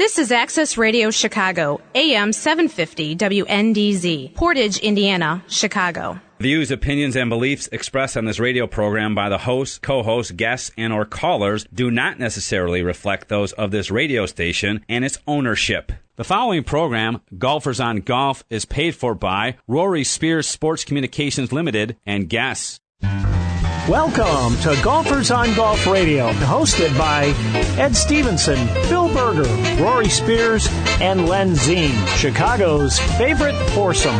This is Access Radio Chicago, AM 750 WNDZ, Portage, Indiana, Chicago. Views, opinions, and beliefs expressed on this radio program by the hosts, co-hosts, guests, and or callers do not necessarily reflect those of this radio station and its ownership. The following program, Golfers on Golf, is paid for by Rory Spears Sports Communications Limited and guests. Welcome to Golfers on Golf Radio, hosted by Ed Stevenson, Bill Berger, Rory Spears, and Len Zine, Chicago's favorite foursome.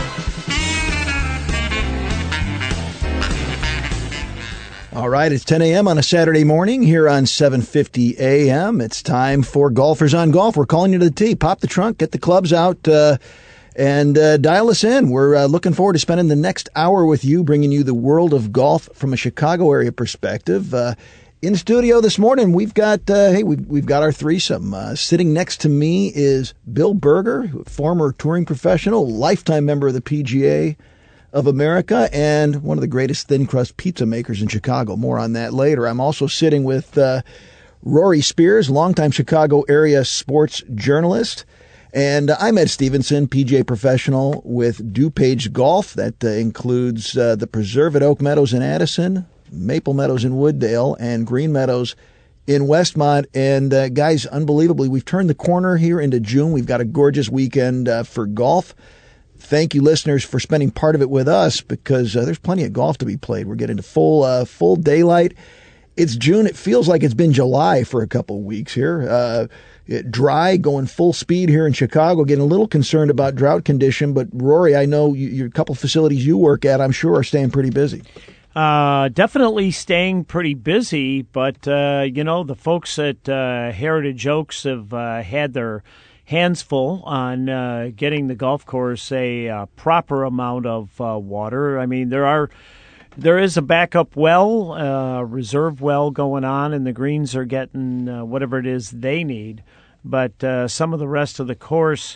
All right, it's 10 a.m. on a Saturday morning here on 750 a.m. It's time for Golfers on Golf. We're calling you to the tee. Pop the trunk, get the clubs out, and dial us in. We're looking forward to spending the next hour with you, bringing you the world of golf from a Chicago area perspective. In studio this morning, we've got we've got our threesome. Sitting next to me is Bill Berger, former touring professional, lifetime member of the PGA of America, and one of the greatest thin crust pizza makers in Chicago. More on that later. I'm also sitting with Rory Spears, longtime Chicago area sports journalist. And I'm Ed Stevenson, PGA professional with DuPage Golf. That includes the Preserve at Oak Meadows in Addison, Maple Meadows in Wooddale, and Green Meadows in Westmont. And guys, unbelievably, we've turned the corner here into June. We've got a gorgeous weekend for golf. Thank you, listeners, for spending part of it with us, because there's plenty of golf to be played. We're getting to full daylight. It's June. It feels like it's been July for a couple of weeks here. Dry, going full speed here in Chicago, getting a little concerned about drought condition. But, Rory, I know your couple facilities you work at, I'm sure, are staying pretty busy. Definitely staying pretty busy. But, the folks at Heritage Oaks have had their hands full on getting the golf course a proper amount of water. I mean, there is a backup well, reserve well going on, and the greens are getting whatever it is they need. But some of the rest of the course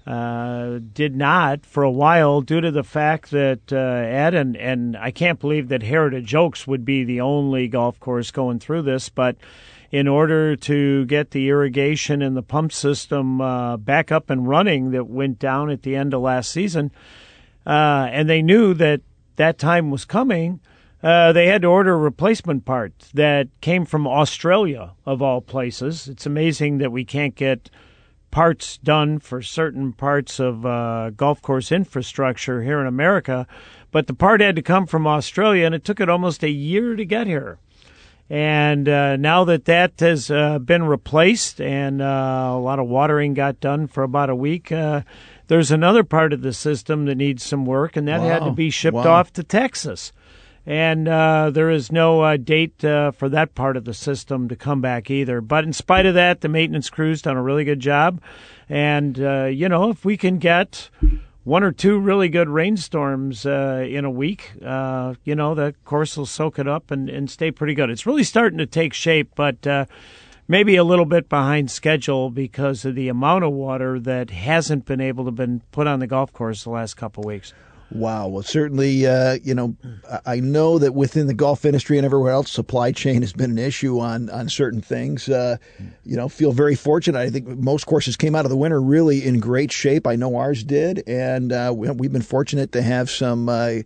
did not for a while, due to the fact that Ed, and I can't believe that Heritage Oaks would be the only golf course going through this, but in order to get the irrigation and the pump system back up and running that went down at the end of last season, and they knew that time was coming, they had to order replacement parts that came from Australia, of all places. It's amazing that we can't get parts done for certain parts of golf course infrastructure here in America, but the part had to come from Australia, and it took it almost a year to get here. And now that has been replaced and a lot of watering got done for about a week, there's another part of the system that needs some work, and that had to be shipped off to Texas. And there is no date for that part of the system to come back either. But in spite of that, the maintenance crew's done a really good job. And, if we can get one or two really good rainstorms in a week, the course will soak it up and stay pretty good. It's really starting to take shape, but maybe a little bit behind schedule because of the amount of water that hasn't been able to been put on the golf course the last couple of weeks. Wow. Well, certainly, I know that within the golf industry and everywhere else, supply chain has been an issue on certain things. Feel very fortunate. I think most courses came out of the winter really in great shape. I know ours did. And we've been fortunate to have some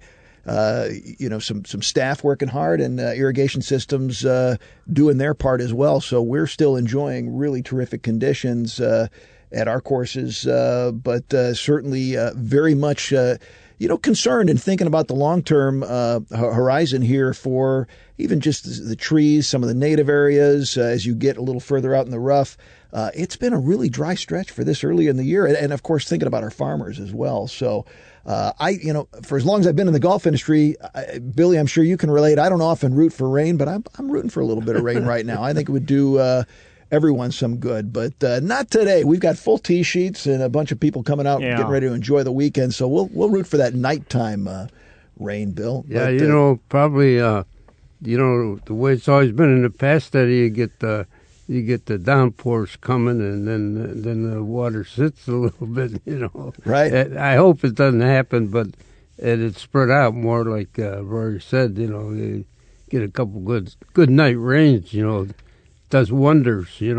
staff working hard and irrigation systems doing their part as well. So we're still enjoying really terrific conditions at our courses, but certainly very much concerned and thinking about the long-term horizon here for even just the trees, some of the native areas as you get a little further out in the rough. It's been a really dry stretch for this early in the year, and of course thinking about our farmers as well. So for as long as I've been in the golf industry, Billy, I'm sure you can relate. I don't often root for rain, but I'm rooting for a little bit of rain right now. I think it would do everyone some good, but not today. We've got full tee sheets and a bunch of people coming out and getting ready to enjoy the weekend. So we'll root for that nighttime rain, Bill. Yeah, but, probably the way it's always been in the past, that you get the downpours coming, and then the water sits a little bit. Right. I hope it doesn't happen, but it's spread out more, like Rory said. You get a couple good night rains. Does wonders.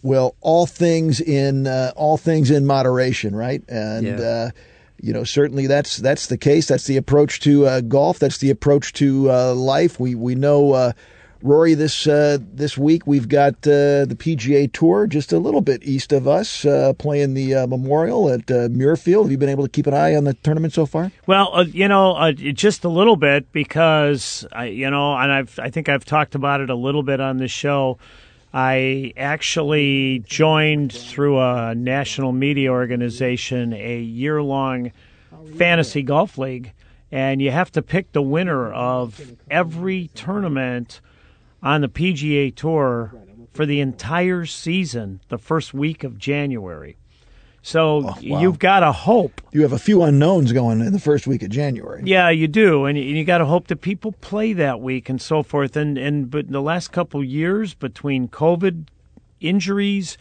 Well, all things in moderation, right? And certainly that's the case. That's the approach to golf. That's the approach to life. We know, Rory, this week we've got the PGA Tour just a little bit east of us playing the Memorial at Muirfield. Have you been able to keep an eye on the tournament so far? Well, just a little bit because I think I've talked about it a little bit on this show. I actually joined through a national media organization a year-long fantasy golf league, and you have to pick the winner of every tournament on the PGA Tour for the entire season the first week of January. So You've got to hope. You have a few unknowns going in the first week of January. Yeah, you do, and you got to hope that people play that week and so forth. But the last couple years, between COVID, injuries,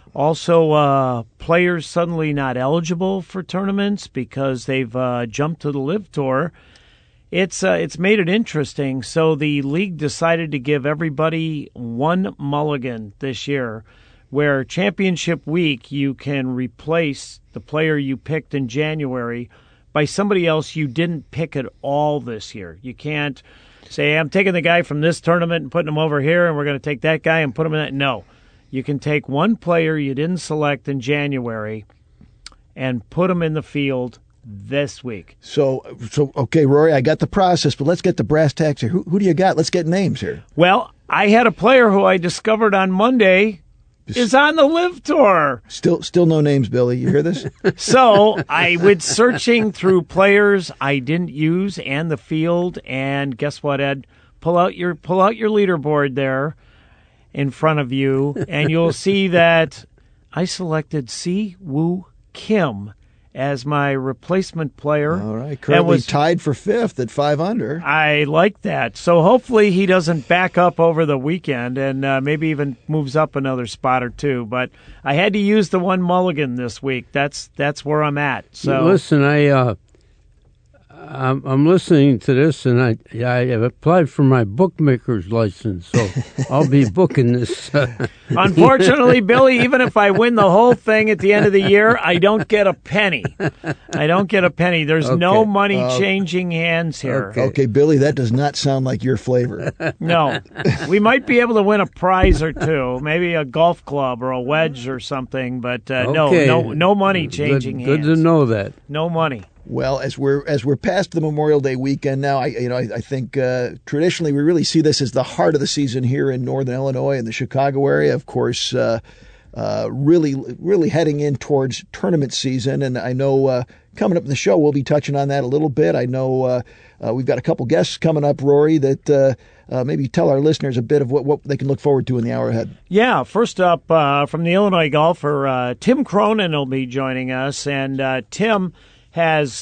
also players suddenly not eligible for tournaments because they've jumped to the LIV Tour, it's made it interesting. So the league decided to give everybody one mulligan this year, where championship week you can replace the player you picked in January by somebody else you didn't pick at all this year. You can't say, I'm taking the guy from this tournament and putting him over here, and we're going to take that guy and put him in that. No. You can take one player you didn't select in January and put him in the field this week. So okay, Rory, I got the process, but let's get the brass tacks here. Who do you got? Let's get names here. Well, I had a player who I discovered on Monday is on the LIV Tour. Still no names, Billy. You hear this? So I went searching through players I didn't use and the field, and guess what, Ed? Pull out your leaderboard there in front of you, and you'll see that I selected Si Woo Kim as my replacement player. All right, currently tied for fifth at 5 under. I like that. So hopefully he doesn't back up over the weekend and maybe even moves up another spot or two. But I had to use the one mulligan this week. That's where I'm at. So listen, I'm listening to this, and I have applied for my bookmaker's license, so I'll be booking this. Unfortunately, Billy, even if I win the whole thing at the end of the year, I don't get a penny. There's no money changing hands here. Okay, Billy, that does not sound like your flavor. No. We might be able to win a prize or two, maybe a golf club or a wedge or something, but no money changing hands. Good to know that. No money. Well, as we're past the Memorial Day weekend now, I think traditionally we really see this as the heart of the season here in Northern Illinois and the Chicago area. Of course, really heading in towards tournament season, and I know coming up in the show we'll be touching on that a little bit. I know we've got a couple guests coming up, Rory, that maybe tell our listeners a bit of what they can look forward to in the hour ahead. Yeah, first up from the Illinois golfer, Tim Cronin will be joining us, and Tim has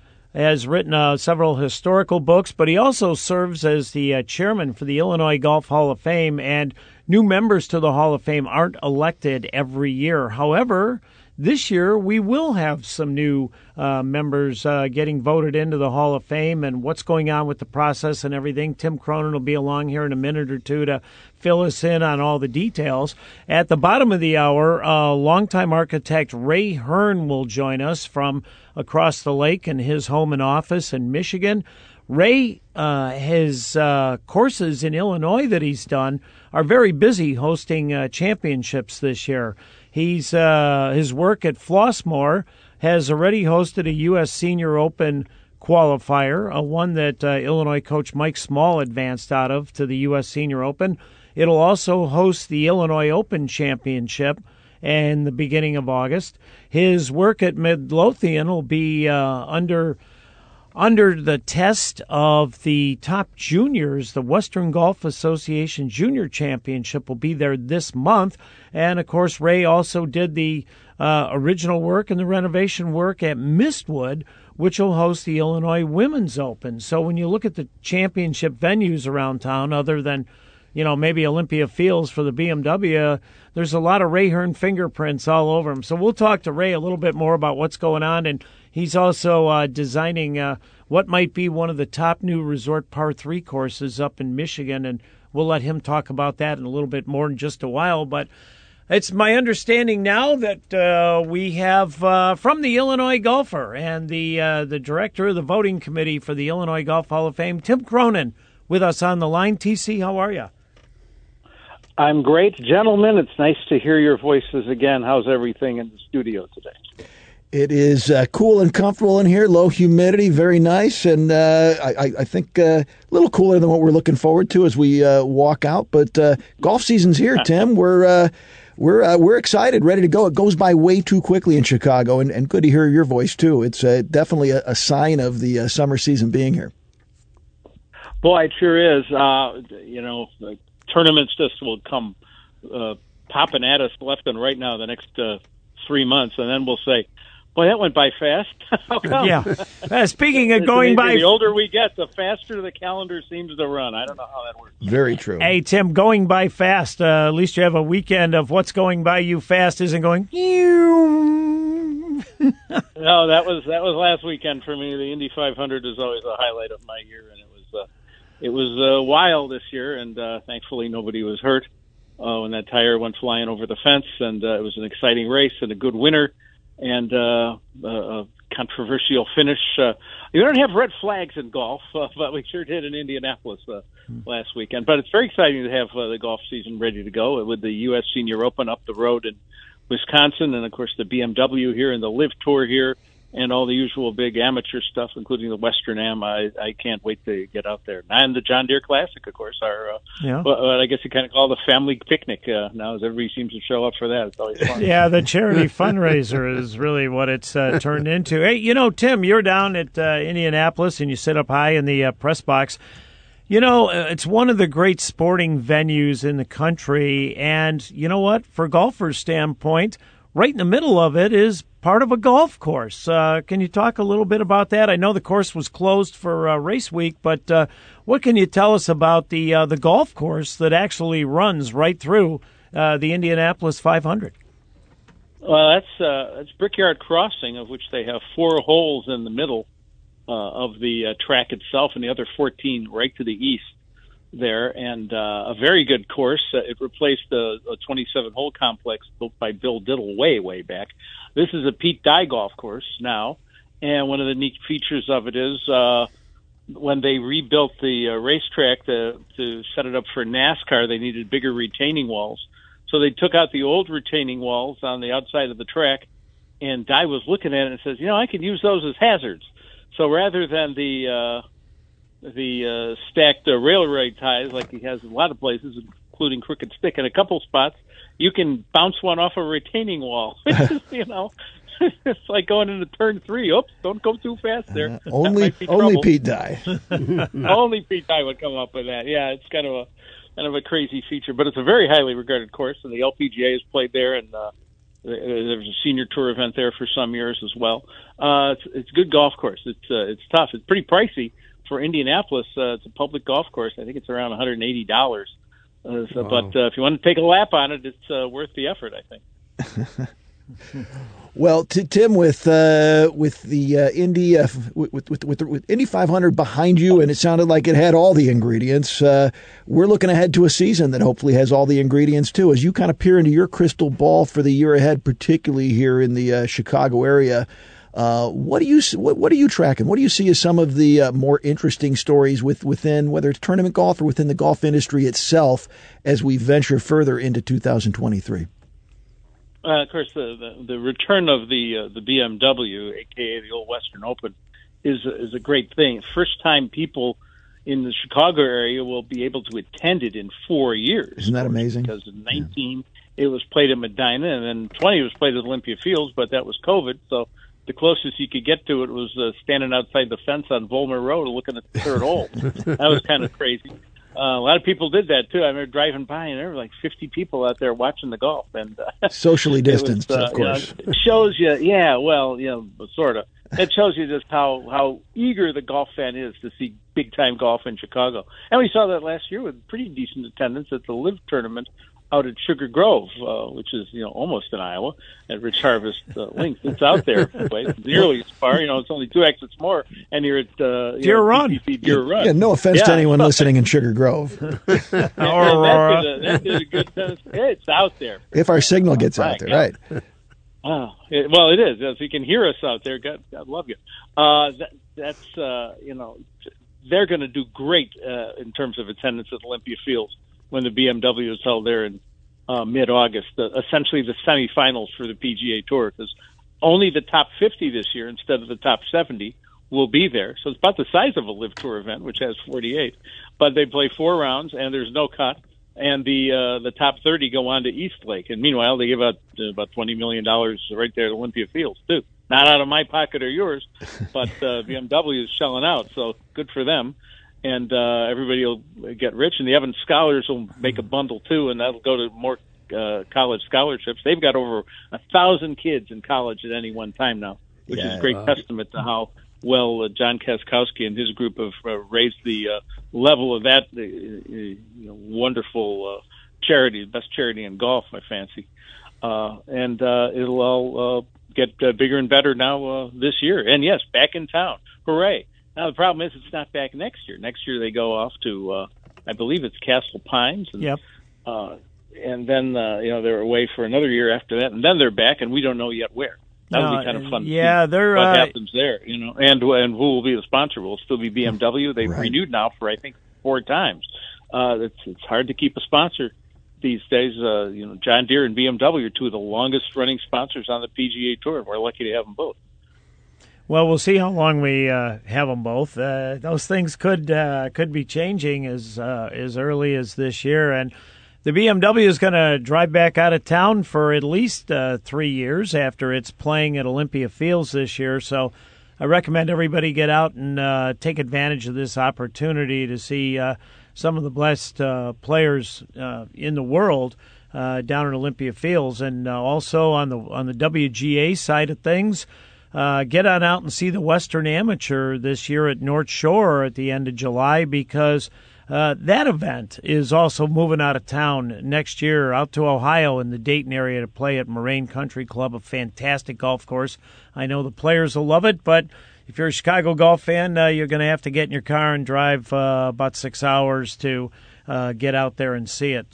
written several historical books, but he also serves as the chairman for the Illinois Golf Hall of Fame, and new members to the Hall of Fame aren't elected every year. However, this year we will have some new members getting voted into the Hall of Fame, and what's going on with the process and everything. Tim Cronin will be along here in a minute or two to fill us in on all the details. At the bottom of the hour, longtime architect Ray Hearn will join us from across the lake in his home and office in Michigan. Ray, his courses in Illinois that he's done are very busy hosting championships this year. His work at Flossmoor has already hosted a U.S. Senior Open qualifier, one that Illinois coach Mike Small advanced out of to the U.S. Senior Open. It'll also host the Illinois Open Championship in the beginning of August. His work at Midlothian will be under the test of the top juniors. The Western Golf Association Junior Championship will be there this month. And, of course, Ray also did the original work and the renovation work at Mistwood, which will host the Illinois Women's Open. So when you look at the championship venues around town, other than maybe Olympia Fields for the BMW, there's a lot of Ray Hearn fingerprints all over them. So we'll talk to Ray a little bit more about what's going on, and he's also designing what might be one of the top new resort par 3 courses up in Michigan, and we'll let him talk about that in a little bit more in just a while. But It's my understanding now that we have from the Illinois Golfer and the director of the voting committee for the Illinois Golf Hall of Fame, Tim Cronin, with us on the line. TC, how are you? I'm great. Gentlemen, it's nice to hear your voices again. How's everything in the studio today? It is cool and comfortable in here, low humidity, very nice, and I think a little cooler than what we're looking forward to as we walk out. But golf season's here, Tim. We're excited, ready to go. It goes by way too quickly in Chicago, and good to hear your voice, too. It's definitely a sign of the summer season being here. Boy, it sure is. Tournaments just will come popping at us left and right now the next 3 months, and then we'll say, boy, that went by fast. How come? Yeah. Speaking of going by... The older we get, the faster the calendar seems to run. I don't know how that works. Very true. Hey, Tim, going by fast, at least you have a weekend of what's going by you fast isn't going... No, that was last weekend for me. The Indy 500 is always a highlight of my year, and it was wild this year, and thankfully nobody was hurt when that tire went flying over the fence, and it was an exciting race and a good winner. And a controversial finish. You don't have red flags in golf, but we sure did in Indianapolis last weekend. But it's very exciting to have the golf season ready to go with the U.S. Senior Open up the road in Wisconsin, and, of course, the BMW here and the Live Tour here and all the usual big amateur stuff, including the Western Am. I can't wait to get out there. And the John Deere Classic, of course, what I guess you kind of call the family picnic now, as everybody seems to show up for that. It's always fun. Yeah, the charity fundraiser is really what it's turned into. Hey, Tim, you're down at Indianapolis, and you sit up high in the press box. It's one of the great sporting venues in the country, and you know what? For golfers' standpoint, right in the middle of it is part of a golf course. Can you talk a little bit about that? I know the course was closed for race week, but what can you tell us about the golf course that actually runs right through the Indianapolis 500? Well, that's Brickyard Crossing, of which they have 4 holes in the middle of the track itself, and the other 14 right to the east there, and a very good course. It replaced a 27-hole complex built by Bill Diddle way back. This is a Pete Dye golf course now, and one of the neat features of it is when they rebuilt the racetrack to set it up for NASCAR, they needed bigger retaining walls. So they took out the old retaining walls on the outside of the track, and Dye was looking at it and says, I could use those as hazards. So rather than the stacked railroad ties like he has in a lot of places, including Crooked Stick in a couple spots, you can bounce one off a retaining wall. It's like going into turn 3. Oops, don't go too fast there. Only Pete Dye. Only Pete Dye would come up with that. Yeah, it's kind of a crazy feature, but it's a very highly regarded course, and the LPGA has played there, and there was a senior tour event there for some years as well. It's a good golf course. It's tough. It's pretty pricey. For Indianapolis, it's a public golf course. I think it's around $180. Wow. But if you want to take a lap on it, it's worth the effort, I think. Well, Tim, with the Indy with Indy 500 behind you, and it sounded like it had all the ingredients. We're looking ahead to a season that hopefully has all the ingredients too. As you kind of peer into your crystal ball for the year ahead, particularly here in the Chicago area. What are you tracking? What do you see as some of the more interesting stories within, whether it's tournament golf or within the golf industry itself, as we venture further into 2023? Of course, the return of the BMW, aka the old Western Open, is a great thing. First time people in the Chicago area will be able to attend it in 4 years. Isn't that amazing? Because in 19 it was played at Medina, and then 20 it was played at Olympia Fields, but that was COVID, so the closest you could get to it was standing outside the fence on Volmer Road looking at the third hole. That was kind of crazy. A lot of people did that, too. I remember driving by, and there were like 50 people out there watching the golf. And socially distanced, of course. It shows you, sort of. It shows you just how eager the golf fan is to see big-time golf in Chicago. And we saw that last year with pretty decent attendance at the Live tournament out at Sugar Grove, which is almost in Iowa at Rich Harvest Links. It's out there, nearly as far. It's only 2 exits more, and you're at Deer Run. Deer Run. Yeah, no offense to anyone listening in Sugar Grove. That did a good sense. It's out there. If our signal gets out there, right? Well, it is. If you can hear us out there, God love you. They're going to do great in terms of attendance at Olympia Fields when the BMW is held there in mid-August. Essentially the semifinals for the PGA Tour, because only the top 50 this year instead of the top 70 will be there. So it's about the size of a Live Tour event, which has 48. But they play 4 rounds, and there's no cut. And the top 30 go on to East Lake. And meanwhile, they give out about $20 million right there at Olympia Fields, too. Not out of my pocket or yours, but BMW is shelling out, so good for them. And everybody will get rich. And the Evans Scholars will make a bundle, too, and that'll go to more college scholarships. They've got over 1,000 kids in college at any one time now, which is a great testament to how well John Kaskowski and his group have raised the level of that wonderful charity, the best charity in golf, I fancy. And it'll all get bigger and better now this year. And, yes, back in town. Hooray. Now, the problem is it's not back next year. Next year they go off to, I believe it's Castle Pines. And, yep. And then, they're away for another year after that. And then they're back, and we don't know yet where. That would be kind of fun. Yeah, to see what happens there, and who will be the sponsor? Will it still be BMW? They've renewed now for, I think, 4 times. It's hard to keep a sponsor these days. John Deere and BMW are 2 of the longest running sponsors on the PGA Tour. We're lucky to have them both. Well, we'll see how long we have them both. Those things could be changing as early as this year, and the BMW is going to drive back out of town for at least 3 years after it's playing at Olympia Fields this year. So I recommend everybody get out and take advantage of this opportunity to see some of the best players in the world down at Olympia Fields. And also on the WGA side of things, get on out and see the Western Amateur this year at North Shore at the end of July, because that event is also moving out of town next year out to Ohio in the Dayton area to play at Moraine Country Club, a fantastic golf course. I know the players will love it, but if you're a Chicago golf fan, you're going to have to get in your car and drive about 6 hours to get out there and see it.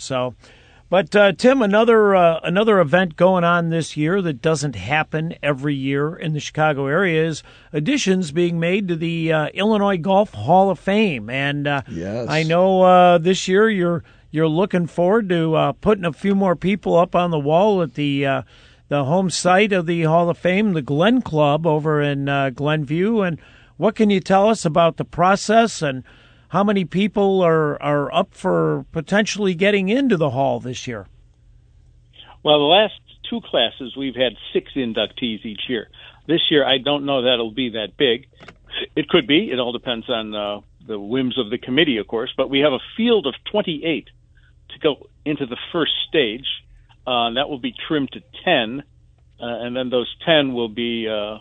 But Tim, another event going on this year that doesn't happen every year in the Chicago area is additions being made to the Illinois Golf Hall of Fame, and yes. I know this year you're looking forward to putting a few more people up on the wall at the home site of the Hall of Fame, the Glen Club over in Glenview. And what can you tell us about the process and how many people are up for potentially getting into the Hall this year? Well, the last 2 classes, we've had 6 inductees each year. This year, I don't know that it'll be that big. It could be. It all depends on the whims of the committee, of course. But we have a field of 28 to go into the first stage. That will be trimmed to 10, and then those 10 will be in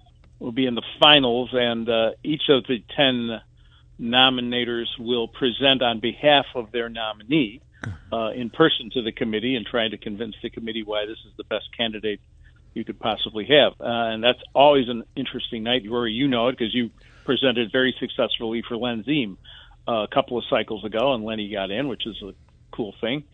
the finals, and each of the 10 nominators will present on behalf of their nominee in person to the committee and try to convince the committee why this is the best candidate you could possibly have. And that's always an interesting night. Rory, you know it because you presented very successfully for Len Ziem a couple of cycles ago, and Lenny got in, which is a cool thing.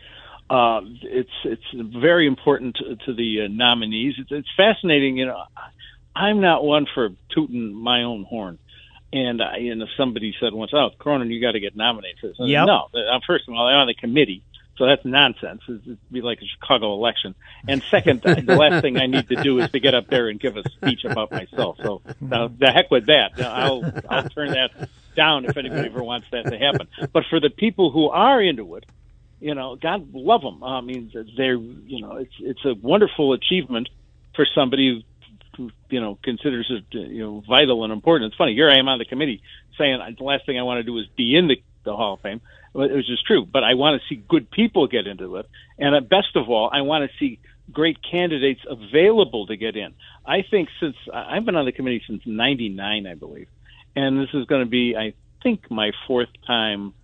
It's very important to the nominees. It's fascinating. I'm not one for tooting my own horn. And somebody said once, "Oh, Cronin, you got to get nominated." Yep. No, first of all, I'm on the committee, so that's nonsense. It'd be like a Chicago election. And second, the last thing I need to do is to get up there and give a speech about myself. So the heck with that. I'll turn that down if anybody ever wants that to happen. But for the people who are into it, God love them. I mean, it's a wonderful achievement for somebody who considers it, vital and important. It's funny. Here I am on the committee saying the last thing I want to do is be in the Hall of Fame, which is true. But I want to see good people get into it, and best of all, I want to see great candidates available to get in. I think since I've been on the committee since '99, I believe, and this is going to be, I think, my 4th time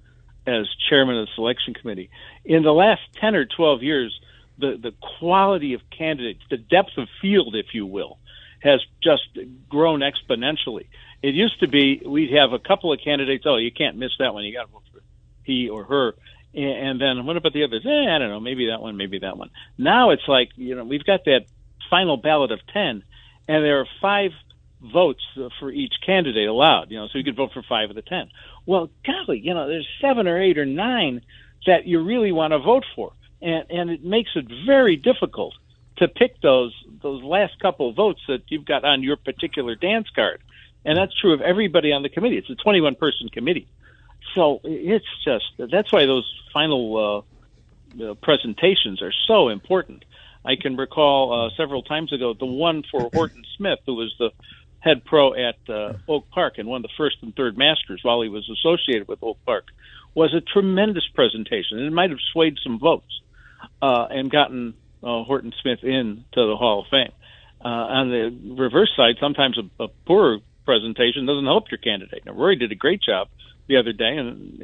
as chairman of the selection committee. In the last 10 or 12 years, the quality of candidates, the depth of field, if you will, has just grown exponentially. It used to be we'd have a couple of candidates. Oh, you can't miss that one. You got to vote for he or her. And then what about the others? I don't know. Maybe that one, maybe that one. Now it's like, we've got that final ballot of 10, and there are 5 votes for each candidate allowed, so you could vote for 5 of the 10. Well, golly, there's 7 or 8 or 9 that you really want to vote for. And it makes it very difficult to pick those last couple of votes that you've got on your particular dance card. And that's true of everybody on the committee. It's a 21-person committee. So it's just, that's why those final presentations are so important. I can recall several times ago the one for Horton Smith, who was the head pro at Oak Park and won the first and third Masters while he was associated with Oak Park, was a tremendous presentation. It might have swayed some votes and gotten Horton Smith into the Hall of Fame. On the reverse side, sometimes a poor presentation doesn't help your candidate. Now, Rory did a great job the other day, and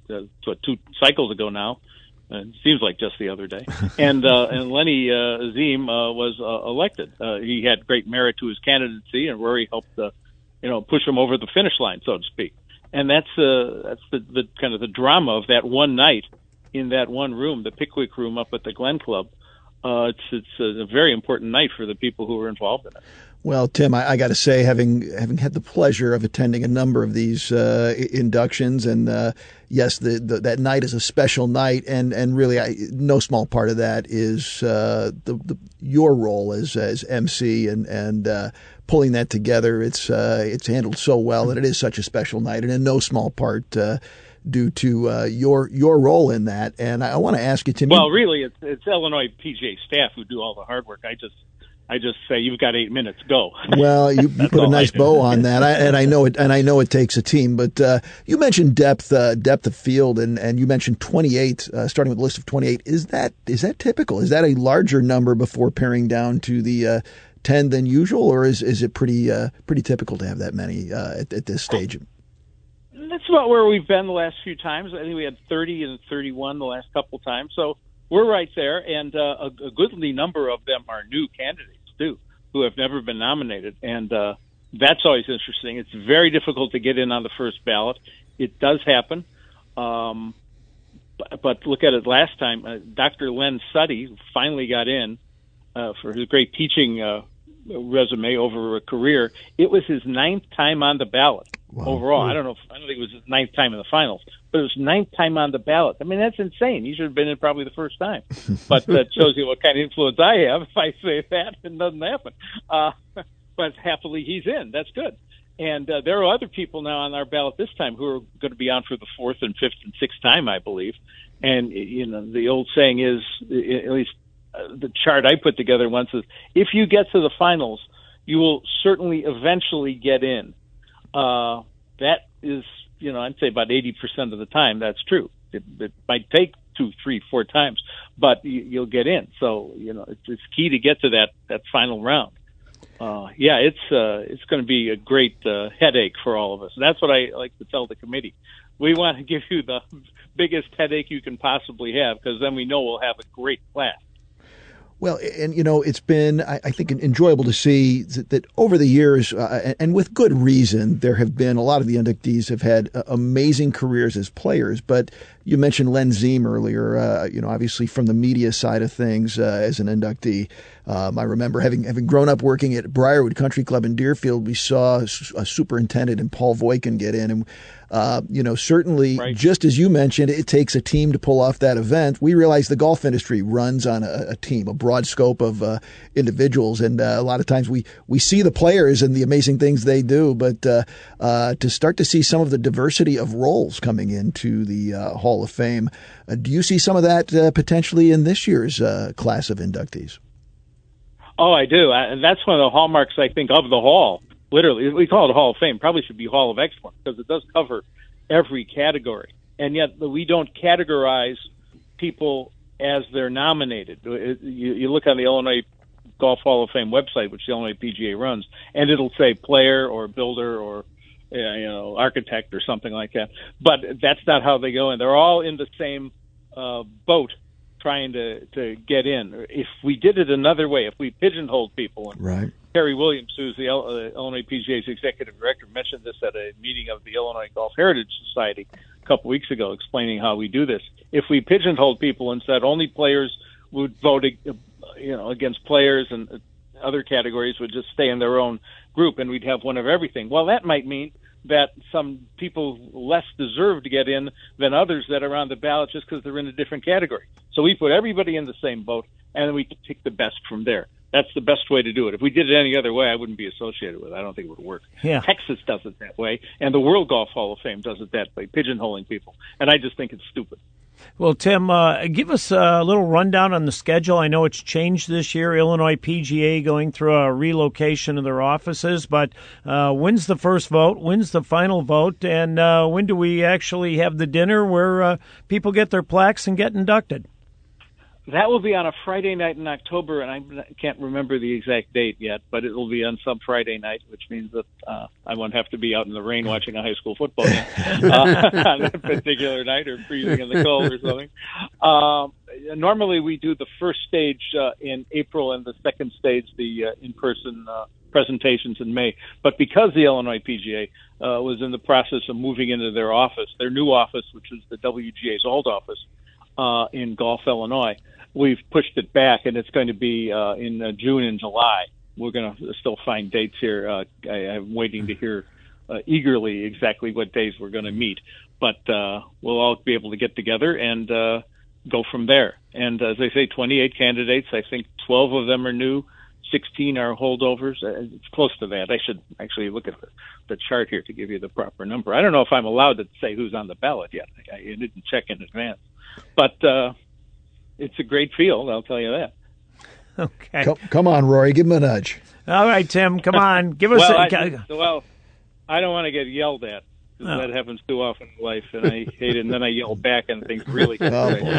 2 cycles ago now. It seems like just the other day. And Lenny Azim was elected. He had great merit to his candidacy, and Rory helped push him over the finish line, so to speak. And that's the kind of the drama of that one night in that one room, the Pickwick room up at the Glen Club. It's a very important night for the people who were involved in it. Well, Tim, I got to say, having had the pleasure of attending a number of these inductions, and yes, that night is a special night, and really, no small part of that is your role as MC and pulling that together. It's handled so well, and it is such a special night, and in no small part due to your role in that. And I want to ask you, Tim. Well, really, it's Illinois PGA staff who do all the hard work. I just say you've got 8 minutes. Go. Well, you put a nice bow on that, and I know it takes a team. But you mentioned depth of field, and you mentioned 28, starting with a list of 28. Is that typical? Is that a larger number before paring down to the 10 than usual, or is it pretty typical to have that many at this stage? That's about where we've been the last few times. I think we had 30 and 31 the last couple of times. So we're right there, and a goodly number of them are new candidates too, who have never been nominated, and that's always interesting. It's very difficult to get in on the first ballot. It does happen, but look at it last time. Dr. Len Suddy finally got in for his great teaching resume over a career. It was his 9th time on the ballot. Wow. Overall. I don't think it was his 9th time in the finals, but it was 9th time on the ballot. I mean, that's insane. He should have been in probably the first time. But that shows you what kind of influence I have if I say that and it doesn't happen. But happily he's in. That's good. And there are other people now on our ballot this time who are going to be on for the 4th and 5th and 6th time, I believe. And, the old saying is, at least the chart I put together once is, if you get to the finals, you will certainly eventually get in. That is, I'd say about 80% of the time that's true. It might take 2, 3, 4 times, but you'll get in. So, it's key to get to that final round. It's going to be a great headache for all of us. That's what I like to tell the committee. We want to give you the biggest headache you can possibly have, because then we know we'll have a great class. Well, and it's been, I think, enjoyable to see that over the years, and with good reason, there have been a lot of the inductees have had amazing careers as players. But you mentioned Len Ziem earlier, obviously from the media side of things as an inductee. I remember having grown up working at Briarwood Country Club in Deerfield, we saw a superintendent and Paul Voikin get in. And, certainly, right. Just as you mentioned, it takes a team to pull off that event. We realize the golf industry runs on a team, a broad scope of individuals. And a lot of times we see the players and the amazing things they do. But to start to see some of the diversity of roles coming into the Hall of Fame, do you see some of that potentially in this year's class of inductees? Oh, I do. And that's one of the hallmarks, I think, of the Hall. Literally, we call it Hall of Fame. Probably should be Hall of Excellence, because it does cover every category. And yet we don't categorize people as they're nominated. You look on the Illinois Golf Hall of Fame website, which the Illinois PGA runs, and it'll say player or builder or architect or something like that. But that's not how they go in. They're all in the same boat trying to get in. If we did it another way, if we pigeonholed people, and right. Terry Williams, who's the Illinois PGA's executive director, mentioned this at a meeting of the Illinois Golf Heritage Society a couple weeks ago, explaining how we do this. If we pigeonholed people and said only players would vote, against players, and other categories would just stay in their own group, and we'd have one of everything. Well, that might mean that some people less deserve to get in than others that are on the ballot just because they're in a different category. So we put everybody in the same boat, and then we pick the best from there. That's the best way to do it. If we did it any other way, I wouldn't be associated with it. I don't think it would work. Yeah. Texas does it that way, and the World Golf Hall of Fame does it that way, pigeonholing people. And I just think it's stupid. Well, Tim, give us a little rundown on the schedule. I know it's changed this year, Illinois PGA going through a relocation of their offices, but when's the first vote? When's the final vote? And when do we actually have the dinner where people get their plaques and get inducted? That will be on a Friday night in October, and I can't remember the exact date yet, but it will be on some Friday night, which means that I won't have to be out in the rain watching a high school football game on that particular night, or freezing in the cold or something. Normally we do the first stage in April and the second stage, the in-person presentations, in May. But because the Illinois PGA was in the process of moving into their office, their new office, which is the WGA's old office, in Gulf, Illinois, we've pushed it back, and it's going to be in June and July. We're going to still find dates here. I'm waiting to hear eagerly exactly what days we're going to meet. But we'll all be able to get together and go from there. And as I say, 28 candidates. I think 12 of them are new. 16 are holdovers. It's close to that. I should actually look at the chart here to give you the proper number. I don't know if I'm allowed to say who's on the ballot yet. I didn't check in advance. But it's a great field, I'll tell you that. Okay. Come on, Rory. Give him a nudge. All right, Tim. Come on. Give us I don't want to get yelled at, because that happens too often in life, and I hate it, and then I yell back and things really get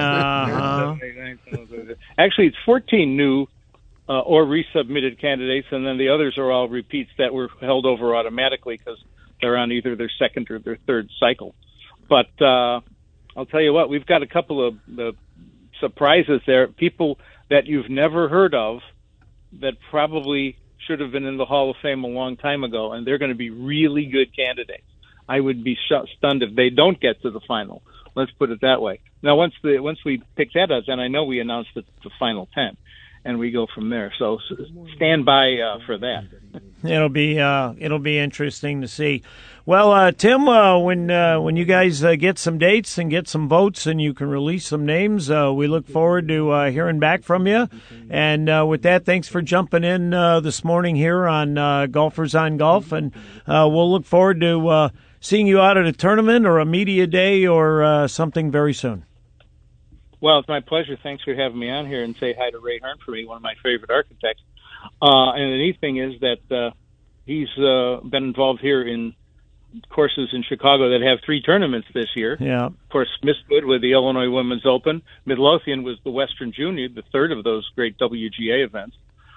Actually, it's 14 new or resubmitted candidates, and then the others are all repeats that were held over automatically because they're on either their second or their third cycle. But I'll tell you what, we've got a couple of surprises there, people that you've never heard of that probably should have been in the Hall of Fame a long time ago, and they're going to be really good candidates. I would be stunned if they don't get to the final. Let's put it that way. Now, once we pick that up, then I know we announced the final 10, and we go from there. So stand by for that. It'll be interesting to see. Well, Tim, when you guys get some dates and get some votes and you can release some names, we look forward to hearing back from you. And with that, thanks for jumping in this morning here on Golfers on Golf, and we'll look forward to seeing you out at a tournament or a media day or something very soon. Well, it's my pleasure. Thanks for having me on here, and say hi to Ray Hearn for me, one of my favorite architects. And the neat thing is that he's been involved here in courses in Chicago that have 3 tournaments this year. Yeah. Of course, Smithwood with the Illinois Women's Open. Midlothian was the Western Junior, the third of those great WGA events.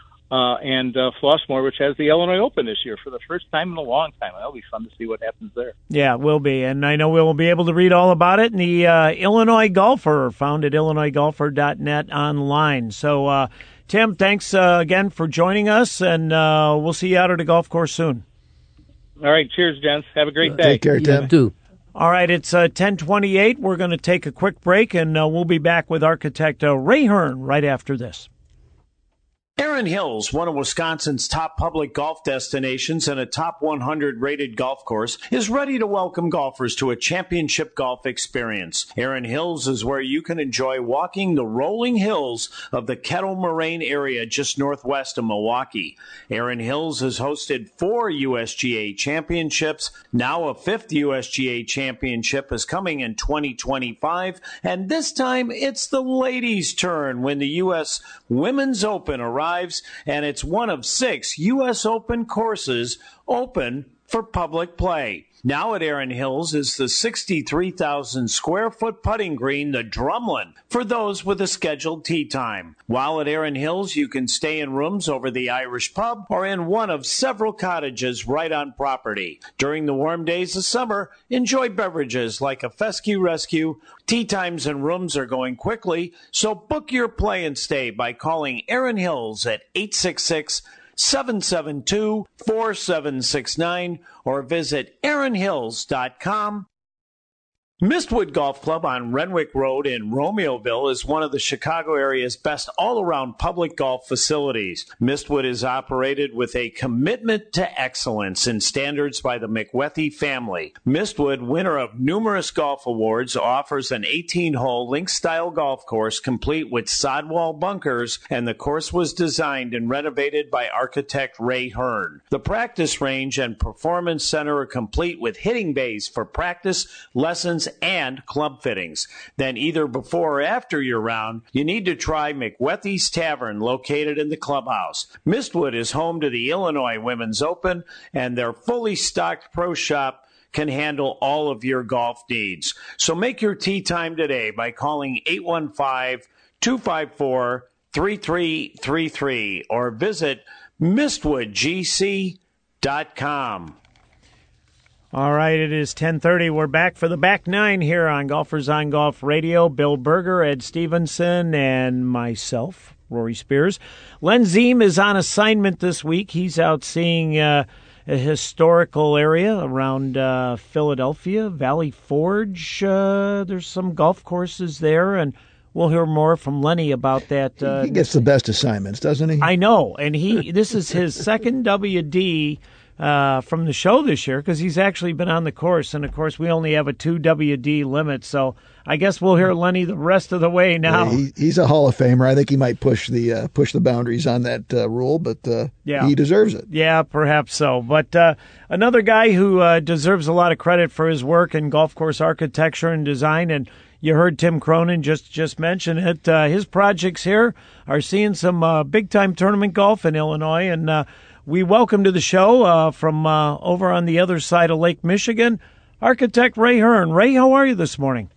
And Flossmoor, which has the Illinois Open this year for the first time in a long time. That'll be fun to see what happens there. Yeah, it will be. And I know we'll be able to read all about it in the Illinois Golfer, found at IllinoisGolfer.net online. So, Tim, thanks again for joining us, and we'll see you out at a golf course soon. All right. Cheers, gents. Have a great day. Take care, Tim. You too. All right. It's 10:28. We're going to take a quick break, and we'll be back with architect Ray Hearn right after this. Erin Hills, one of Wisconsin's top public golf destinations and a top 100 rated golf course, is ready to welcome golfers to a championship golf experience. Erin Hills is where you can enjoy walking the rolling hills of the Kettle Moraine area just northwest of Milwaukee. Erin Hills has hosted 4 USGA championships. Now a 5th USGA championship is coming in 2025, and this time it's the ladies' turn when the U.S. Women's Open arrives, and it's one of 6 U.S. Open courses open for public play. Now at Erin Hills is the 63,000 square foot putting green, the Drumlin, for those with a scheduled tee time. While at Erin Hills, you can stay in rooms over the Irish Pub or in one of several cottages right on property. During the warm days of summer, enjoy beverages like a fescue rescue. Tee times and rooms are going quickly, so book your play and stay by calling Erin Hills at 866-772-4769 or visit erinhills.com. Mistwood Golf Club on Renwick Road in Romeoville is one of the Chicago area's best all-around public golf facilities. Mistwood is operated with a commitment to excellence in standards by the McWethy family. Mistwood, winner of numerous golf awards, offers an 18-hole link-style golf course complete with sidewall bunkers, and the course was designed and renovated by architect Ray Hearn. The practice range and performance center are complete with hitting bays for practice, lessons, and club fittings. Then either before or after your round, you need to try McWethy's Tavern located in the clubhouse. Mistwood is home to the Illinois Women's Open, and their fully stocked pro shop can handle all of your golf needs. So make your tee time today by calling 815-254-3333 or visit mistwoodgc.com. All right, it is 10:30. We're back for the back nine here on Golfers on Golf Radio. Bill Berger, Ed Stevenson, and myself, Rory Spears. Len Ziem is on assignment this week. He's out seeing a historical area around Philadelphia, Valley Forge. There's some golf courses there, and we'll hear more from Lenny about that. He gets the best assignments, doesn't he? I know, and this is his second WD from the show this year, because he's actually been on the course, and of course we only have a 2 WD limit, so I guess we'll hear Lenny the rest of the way now. Yeah, he's a Hall of Famer. I think he might push the boundaries on that rule, but he deserves it. Yeah, perhaps so. But another guy who deserves a lot of credit for his work in golf course architecture and design, and you heard Tim Cronin just mention it. His projects here are seeing some big-time tournament golf in Illinois, and we welcome to the show from over on the other side of Lake Michigan, architect Ray Hearn. Ray, how are you this morning?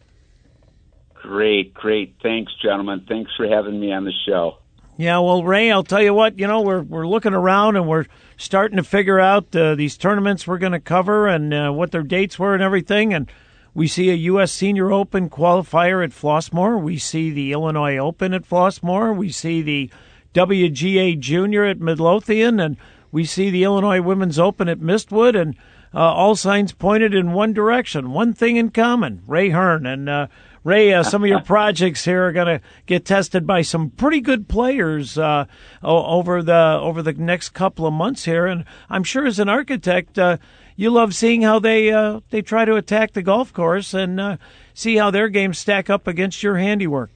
Great. Thanks, gentlemen. Thanks for having me on the show. Yeah, well, Ray, I'll tell you what, we're looking around and we're starting to figure out these tournaments we're going to cover and what their dates were and everything. And we see a U.S. Senior Open qualifier at Flossmoor. We see the Illinois Open at Flossmoor. We see the WGA Junior at Midlothian, and we see the Illinois Women's Open at Mistwood, and all signs pointed in one direction, one thing in common, Ray Hearn. And Ray, some of your projects here are going to get tested by some pretty good players over the next couple of months here. And I'm sure as an architect, you love seeing how they try to attack the golf course and see how their games stack up against your handiwork.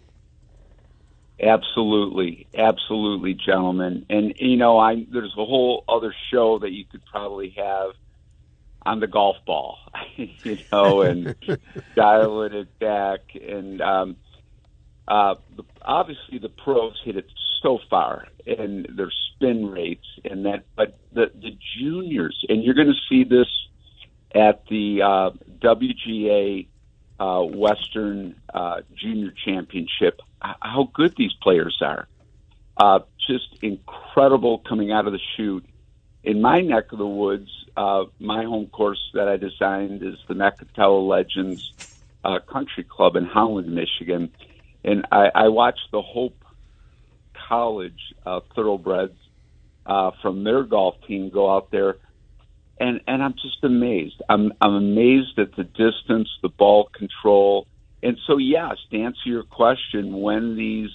Absolutely, gentlemen. And there's a whole other show that you could probably have on the golf ball, and dialing it back. And obviously the pros hit it so far, and their spin rates and that. But the juniors, and you're going to see this at the WGA Western Junior Championship, how good these players are. Just incredible coming out of the chute. In my neck of the woods, my home course that I designed is the Macatella Legends Country Club in Holland, Michigan. And I watched the Hope College thoroughbreds from their golf team go out there. And I'm just amazed. I'm amazed at the distance, the ball control. And so, yes, to answer your question, when these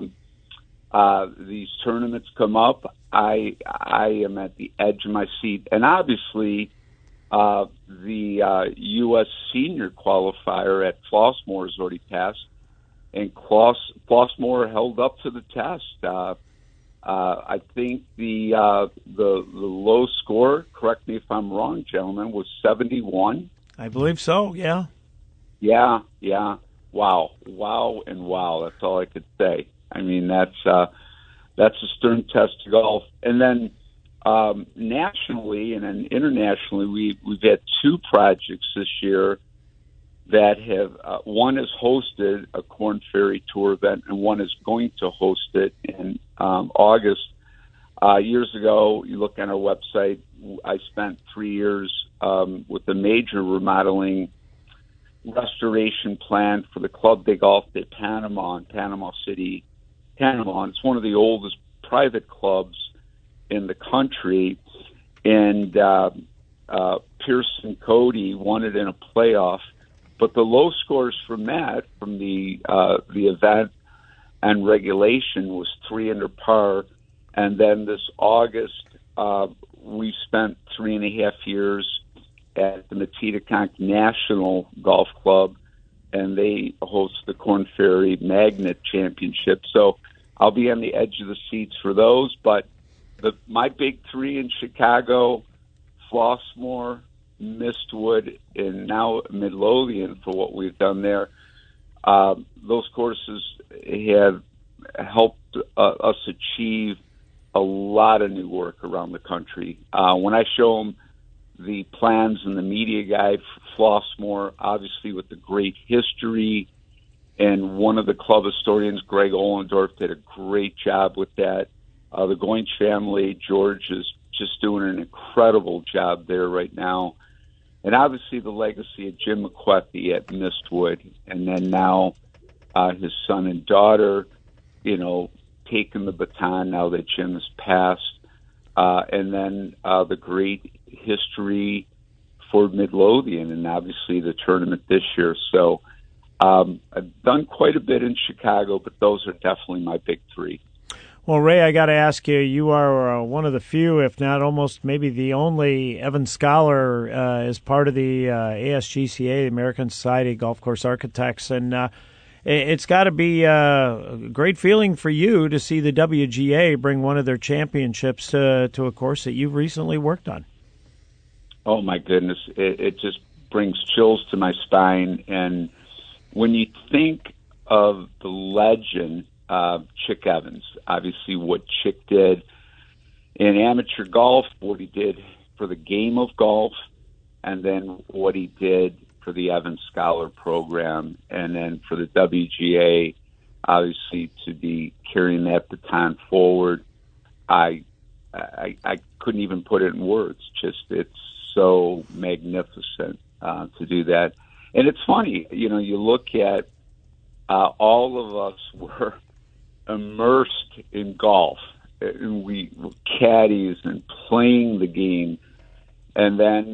tournaments come up, I am at the edge of my seat. And obviously, the U.S. Senior qualifier at Flossmoor has already passed, and Flossmoor held up to the test. I think the low score, correct me if I'm wrong, gentlemen, was 71. I believe so, yeah. Yeah. Wow. That's all I could say. I mean, that's a stern test to golf. And then nationally and then internationally, we've had two projects this year that have one has hosted a Korn Ferry Tour event, and one is going to host it in August. Years ago, you look on our website, I spent 3 years with a major remodeling restoration plan for the Club de Golf de Panama in Panama City, Panama. And it's one of the oldest private clubs in the country. And Pearson Cody won it in a playoff. But the low scores from that, from the event and regulation, was 3 under par. And then this August, we spent 3.5 years at the Metitaconk National Golf Club, and they host the Korn Ferry Magnet Championship. So I'll be on the edge of the seats for those. But my big three in Chicago, Flossmoor, Mistwood, and now Midlothian for what we've done there. Those courses have helped us achieve a lot of new work around the country. When I show them the plans and the media guide for Flossmoor, obviously with the great history, and one of the club historians, Greg Ohlendorf, did a great job with that. The Goins family, George, is just doing an incredible job there right now. And obviously the legacy of Jim McQuethy at Mistwood, and then now his son and daughter, taking the baton now that Jim has passed. And then the great history for Midlothian, and obviously the tournament this year. So I've done quite a bit in Chicago, but those are definitely my big three. Well, Ray, I got to ask you, you are one of the few, if not almost maybe the only Evans Scholar as part of the ASGCA, the American Society of Golf Course Architects. And it's got to be a great feeling for you to see the WGA bring one of their championships to a course that you've recently worked on. Oh, my goodness. It just brings chills to my spine. And when you think of the legend, Chick Evans, obviously what Chick did in amateur golf, what he did for the game of golf, and then what he did for the Evans Scholar program, and then for the WGA, obviously to be carrying that baton forward. I couldn't even put it in words. Just it's so magnificent to do that. And it's funny, you look at all of us were immersed in golf. We were caddies and playing the game. And then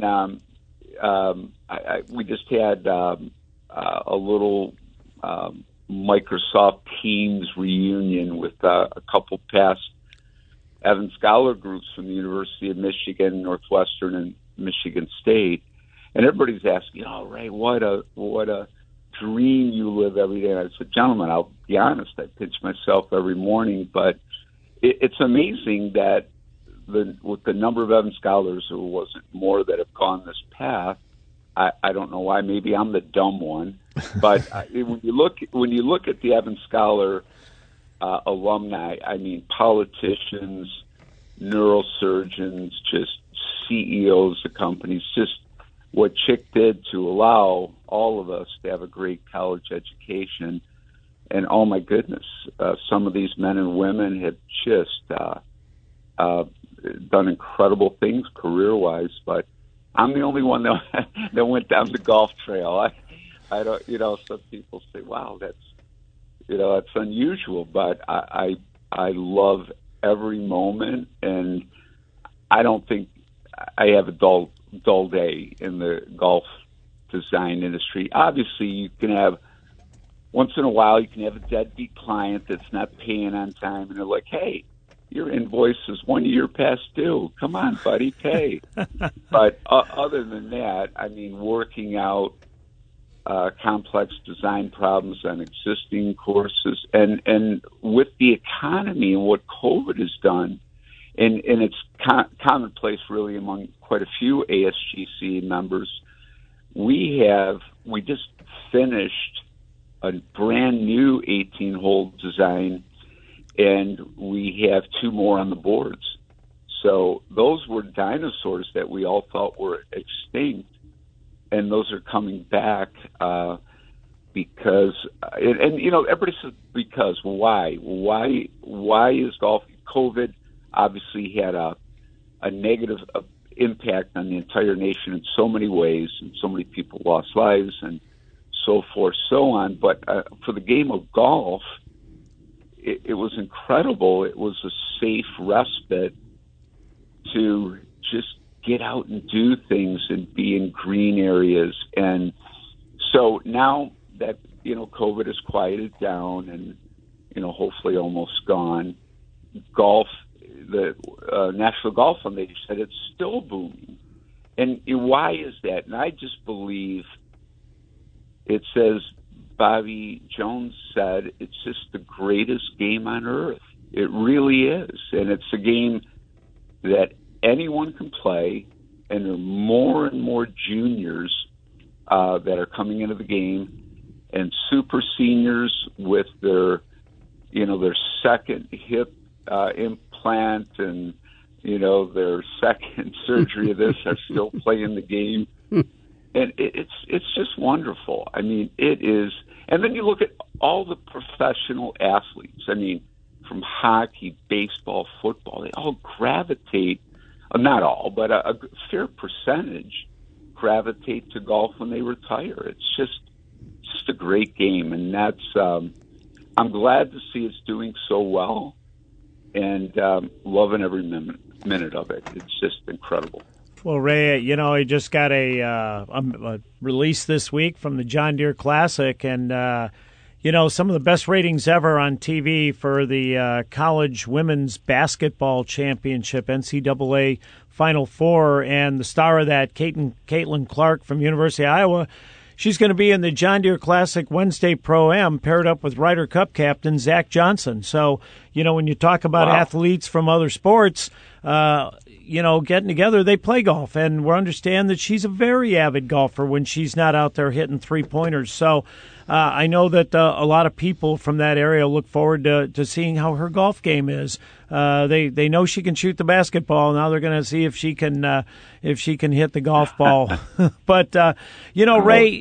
we just had a little Microsoft Teams reunion with a couple past Evans Scholar groups from the University of Michigan, Northwestern, and Michigan State. And everybody's asking, Ray, what a dream you live every day. And I said, gentlemen, I'll be honest, I pinch myself every morning, but it's amazing that with the number of Evans Scholars, there wasn't more that have gone this path. I don't know why. Maybe I'm the dumb one, but when you look at the Evans Scholar alumni, I mean, politicians, neurosurgeons, just CEOs of companies, just what Chick did to allow all of us to have a great college education. And oh my goodness, some of these men and women have just done incredible things career-wise, but I'm the only one that went down the golf trail. I don't, some people say, wow, that's unusual, but I love every moment, and I don't think I have a dull day in the golf design industry. Obviously, you can have, once in a while, you can have a deadbeat client that's not paying on time, and they're like, hey, your invoice is 1 year past due. Come on, buddy, pay. But other than that, I mean, working out complex design problems on existing courses, and with the economy and what COVID has done, and it's commonplace really among quite a few ASGC members, we just finished a brand new 18-hole design, and we have 2 more on the boards. So those were dinosaurs that we all thought were extinct, and those are coming back because, and you know, everybody says because. Why? Why is golf? COVID obviously had a negative impact on the entire nation in so many ways, and so many people lost lives and so forth, so on. But for the game of golf, it was incredible. It was a safe respite to just get out and do things and be in green areas. And so now that, you know, COVID has quieted down and, you know, hopefully almost gone, golf, the National Golf Foundation said it's still booming. And why is that? And I just believe it says, Bobby Jones said, it's just the greatest game on earth. It really is. And it's a game that anyone can play, and there are more and more juniors that are coming into the game, and super seniors with their, you know, their second hip implant and, you know, their second surgery of this are still playing the game. And it's just wonderful. I mean, it is. And then you look at all the professional athletes. I mean, from hockey, baseball, football, they all gravitate, not all, but a fair percentage gravitate to golf when they retire. It's just a great game. And that's, I'm glad to see it's doing so well, and loving every minute of it. It's just incredible. Well, Ray, you know, he just got a release this week from the John Deere Classic, and, you know, some of the best ratings ever on TV for the College Women's Basketball Championship, NCAA Final Four, and the star of that, Caitlin Clark from University of Iowa. She's going to be in the John Deere Classic Wednesday Pro-Am, paired up with Ryder Cup captain Zach Johnson. So, you know, when you talk about athletes from other sports, you know, getting together, they play golf. And we understand that she's a very avid golfer when she's not out there hitting three-pointers. So I know that a lot of people from that area look forward to seeing how her golf game is. They know she can shoot the basketball. Now they're going to see if she can hit the golf ball. But you know, Ray,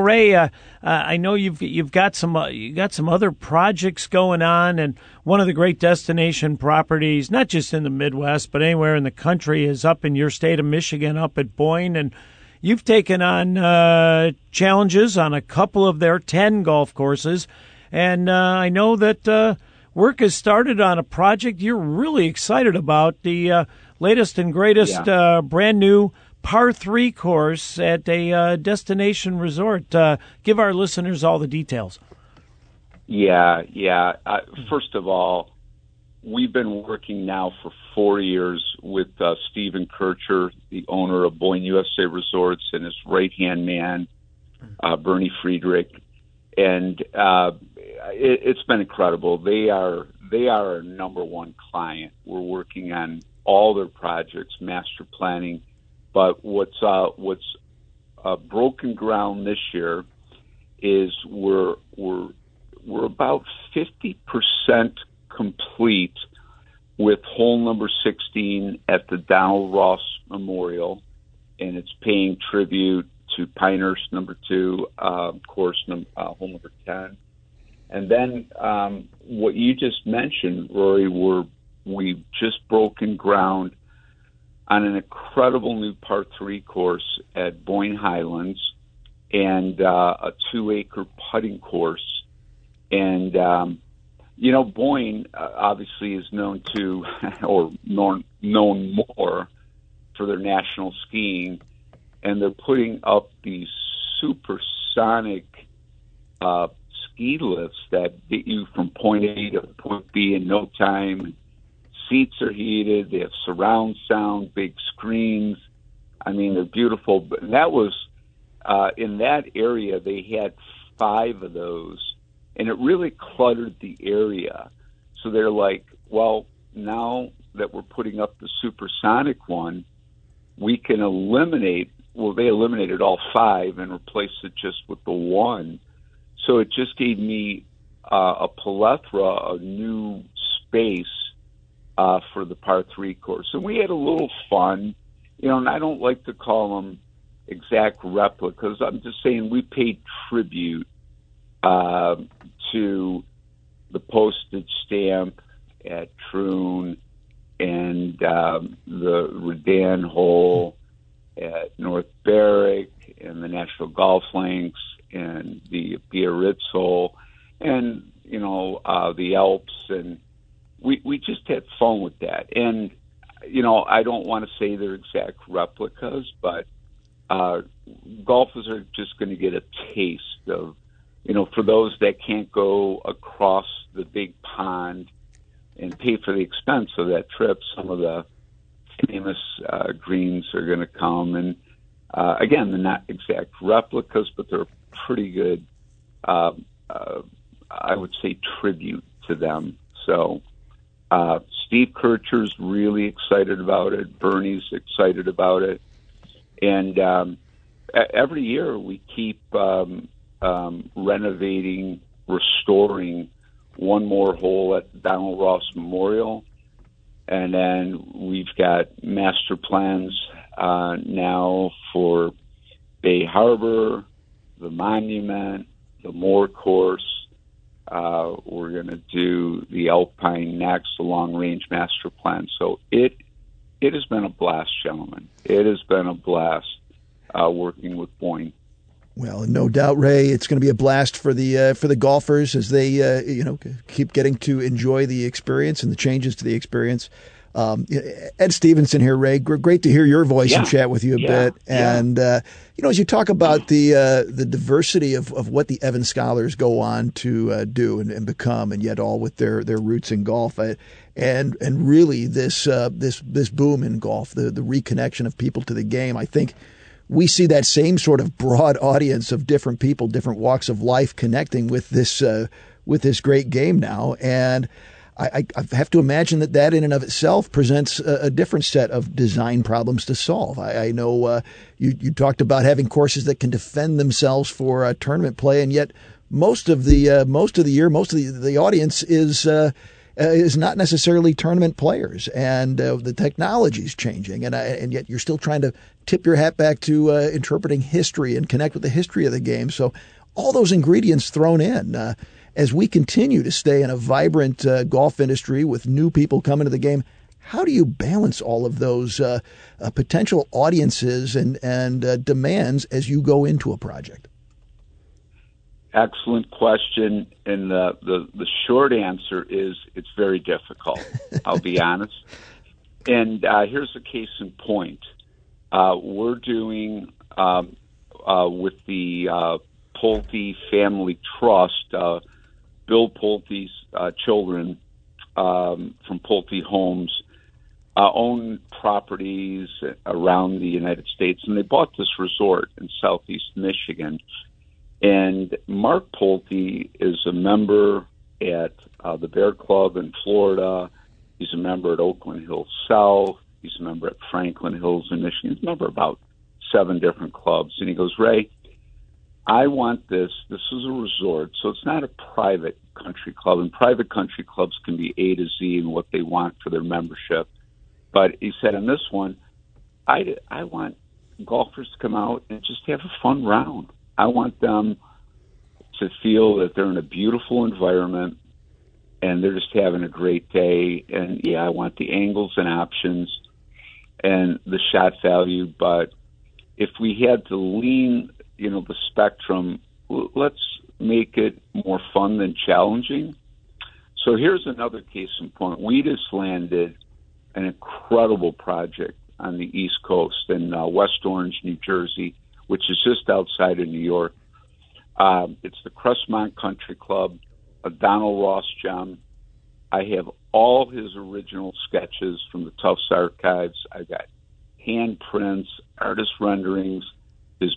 I know you've got some other projects going on, and one of the great destination properties, not just in the Midwest but anywhere in the country, is up in your state of Michigan, up at Boyne, and you've taken on challenges on a couple of their 10 golf courses, and I know that work has started on a project you're really excited about, the latest and greatest brand new par 3 course at a destination resort. Give our listeners all the details. Yeah. First of all, we've been working now for 4 years with Stephen Kircher, the owner of Boyne USA Resorts, and his right-hand man, Bernie Friedrich. And it's been incredible. They are our number one client. We're working on all their projects, master planning. But what's broken ground this year is we're about 50% complete with hole number 16 at the Donald Ross Memorial, and it's paying tribute to Pinehurst number 2, course hole number 10. And then what you just mentioned, Rory, we've just broken ground on an incredible new par 3 course at Boyne Highlands, and a 2-acre putting course. And you know, Boyne obviously is known to, or known more for their national skiing, and they're putting up these supersonic ski lifts that get you from point A to point B in no time. Seats are heated. They have surround sound, big screens. I mean, they're beautiful. But that was in that area. They had 5 of those, and it really cluttered the area. So they're like, well, now that we're putting up the supersonic one, we can eliminate. Well, they eliminated all 5 and replaced it just with the 1. So it just gave me a plethora of new space for the par 3 course. And we had a little fun, and I don't like to call them exact replicas. I'm just saying we paid tribute to the postage stamp at Troon and the Redan hole at North Berwick and the National Golf Links and the Biarritz hole and, the Alps. And we just had fun with that. And, I don't want to say they're exact replicas, but golfers are just going to get a taste of, for those that can't go across the big pond and pay for the expense of that trip, some of the famous greens are going to come. And again, they're not exact replicas, but they're pretty good, I would say, tribute to them. So Steve Kircher's really excited about it. Bernie's excited about it. And every year we keep renovating, restoring one more hole at Donald Ross Memorial. And then we've got master plans now for Bay Harbor, the Monument, the Moore Course. We're going to do the Alpine next, the long-range master plan. So it has been a blast, gentlemen. It has been a blast working with Boyne. Well, no doubt, Ray, it's going to be a blast for the golfers as they keep getting to enjoy the experience and the changes to the experience. Ed Stevenson here, Ray. Great to hear your voice and chat with you a bit. And as you talk about the diversity of what the Evans Scholars go on to do and become, and yet all with their roots in golf, and really this boom in golf, the reconnection of people to the game. I think we see that same sort of broad audience of different people, different walks of life, connecting with this great game now. And I have to imagine that in and of itself presents a different set of design problems to solve. I know you talked about having courses that can defend themselves for tournament play, and yet most of the year, most of the audience is not necessarily tournament players, and the technology is changing, and yet you're still trying to tip your hat back to interpreting history and connect with the history of the game. So all those ingredients thrown in. As we continue to stay in a vibrant golf industry with new people coming to the game, how do you balance all of those potential audiences and demands as you go into a project? Excellent question. And the short answer is it's very difficult, I'll be honest. And here's a case in point. We're doing with the Pulte Family Trust, Bill Pulte's children from Pulte Homes own properties around the United States, and they bought this resort in southeast Michigan. And Mark Pulte is a member at the Bear Club in Florida. He's a member at Oakland Hills South. He's a member at Franklin Hills in Michigan. He's a member of about 7 different clubs. And he goes, Ray, I want this. This is a resort, so it's not a private country club. And private country clubs can be A to Z in what they want for their membership. But he said, on this one, I want golfers to come out and just have a fun round. I want them to feel that they're in a beautiful environment and they're just having a great day. And, I want the angles and options and the shot value. But if we had to lean, the spectrum, let's make it more fun than challenging. So here's another case in point. We just landed an incredible project on the East Coast in West Orange, New Jersey, which is just outside of New York. It's the Crestmont Country Club, a Donald Ross gem. I have all his original sketches from the Tufts archives. I got handprints, artist renderings, his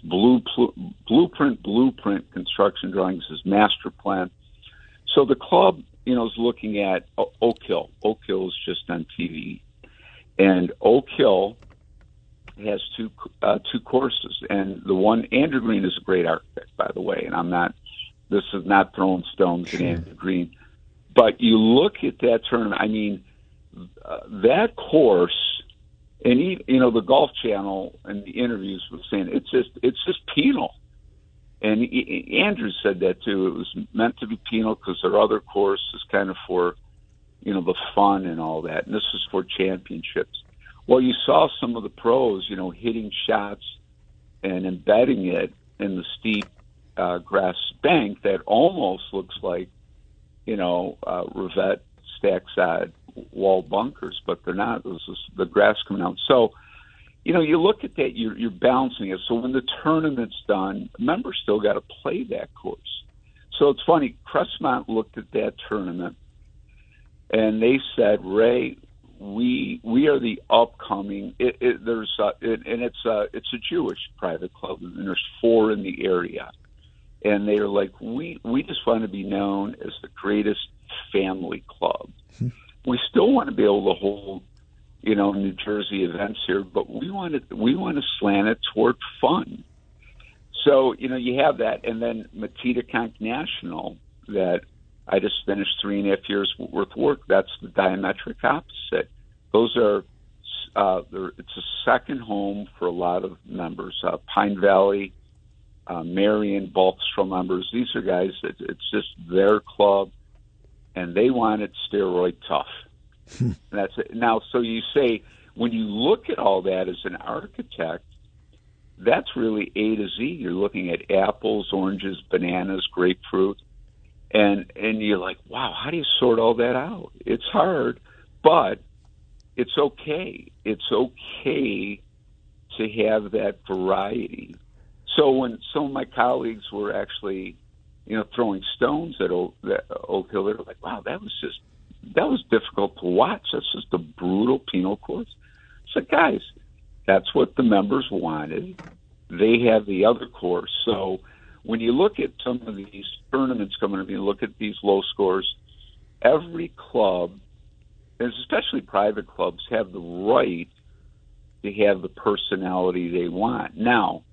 blueprint construction drawings, his master plan. So the club, is looking at Oak Hill. Oak Hill is just on TV. And Oak Hill has two courses. And the one, Andrew Green is a great architect, by the way, and this is not throwing stones at Andrew Green. But you look at that tournament, that course, and the Golf Channel and the interviews was saying it's just penal. And Andrew said that too. It was meant to be penal because their other course is kind of for, the fun and all that. And this is for championships. Well, you saw some of the pros, hitting shots and embedding it in the steep grass bank that almost looks like, Revett Stackside wall bunkers, but they're not. This is the grass coming out. So, you look at that, you're balancing it. So when the tournament's done, members still got to play that course. So it's funny, Crestmont looked at that tournament, and they said, Ray, we are the upcoming. It's a Jewish private club, and there's 4 in the area, and they're like, we just want to be known as the greatest family club. We still want to be able to hold, New Jersey events here, but we want to slant it toward fun. So, you have that, and then Matitaconk National that I just finished 3.5 years worth of work. That's the diametric opposite. Those are, it's a second home for a lot of members. Pine Valley, Marion, Balkstrom members. These are guys that it's just their club, and they want it steroid tough. And that's it. Now, so you say, when you look at all that as an architect, that's really A to Z. You're looking at apples, oranges, bananas, grapefruit, and you're like, wow, how do you sort all that out? It's hard, but it's okay. It's okay to have that variety. So when some of my colleagues were actually, throwing stones at Oak Hill, they were like, wow, that was difficult to watch. That's just a brutal penal course. So, guys, that's what the members wanted. They have the other course. So when you look at some of these tournaments coming up, you look at these low scores, every club, and especially private clubs, have the right to have the personality they want. Now,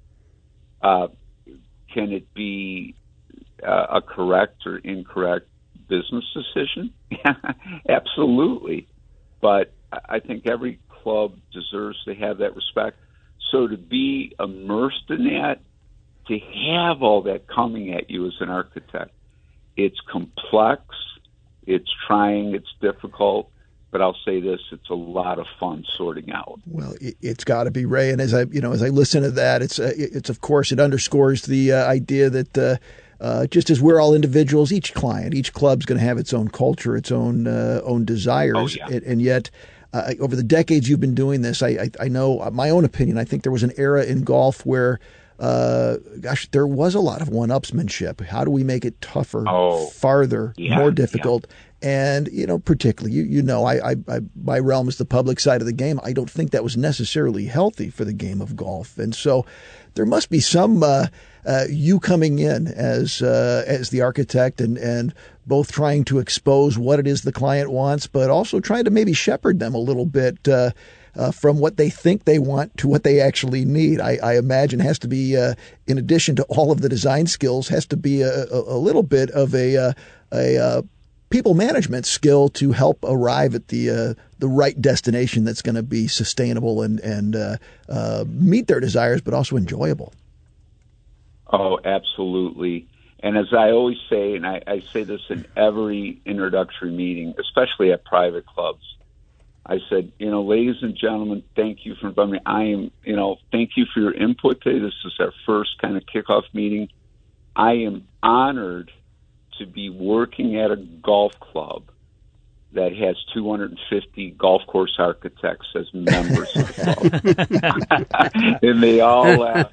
can it be a correct or incorrect business decision? Absolutely. But I think every club deserves to have that respect. So to be immersed in that, to have all that coming at you as an architect, it's complex, it's trying, it's difficult, but I'll say this, it's a lot of fun sorting out. Well, it's got to be, Ray. And as I listen to that, it's of course, it underscores the idea that just as we're all individuals, each club's going to have its own culture, its own desires. Oh, yeah. And yet, over the decades you've been doing this, I know my own opinion. I think there was an era in golf where, there was a lot of one-upsmanship. How do we make it tougher, farther, more difficult? Yeah. And, particularly, my realm is the public side of the game. I don't think that was necessarily healthy for the game of golf. And so there must be some you coming in as the architect and both trying to expose what it is the client wants, but also trying to maybe shepherd them a little bit from what they think they want to what they actually need. I imagine has to be, in addition to all of the design skills, has to be a little bit of a people management skill to help arrive at the right destination that's going to be sustainable and meet their desires, but also enjoyable. Oh, absolutely. And as I always say, and I say this in every introductory meeting, especially at private clubs, I said, ladies and gentlemen, thank you for inviting me. Thank you for your input today. This is our first kind of kickoff meeting. I am honored to be working at a golf club that has 250 golf course architects as members of the club. And they all laugh.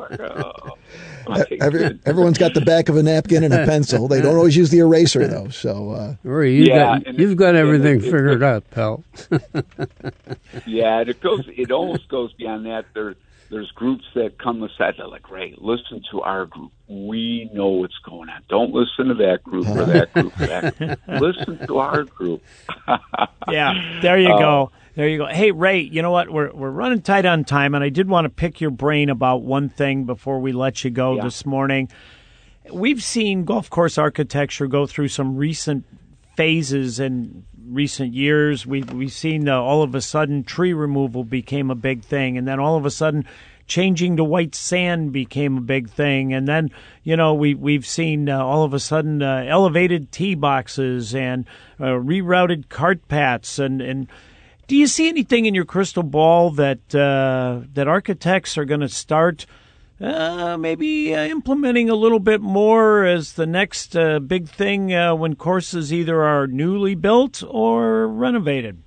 Everyone's got the back of a napkin and a pencil. They don't always use the eraser, though. So, you've got everything figured out, pal. Yeah, and it almost goes beyond that. There's groups that come aside. They're like, Ray, listen to our group. We know what's going on. Don't listen to that group or that group or that group. Listen to our group. Yeah, there you go. There you go. Hey, Ray, you know what? We're running tight on time, and I did want to pick your brain about one thing before we let you go this morning. We've seen golf course architecture go through some recent phases, and recent years. We've seen all of a sudden tree removal became a big thing, and then all of a sudden changing to white sand became a big thing, and then we've seen all of a sudden elevated tee boxes and rerouted cart paths. And do you see anything in your crystal ball that architects are going to start maybe implementing a little bit more as the next big thing when courses either are newly built or renovated?